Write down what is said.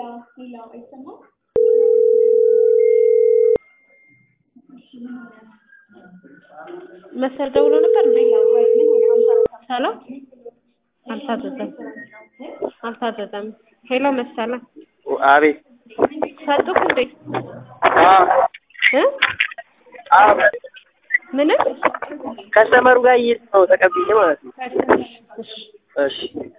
መሰል ደውሎ ነበር እንዴ? ሰላም አልታዘዘም። ሄሎ መሰለ አቤት። ሰጡክ እንዴ? ምን ከስተመሩ ጋር እየተው ተቀብዬ ማለት ነው። እሺ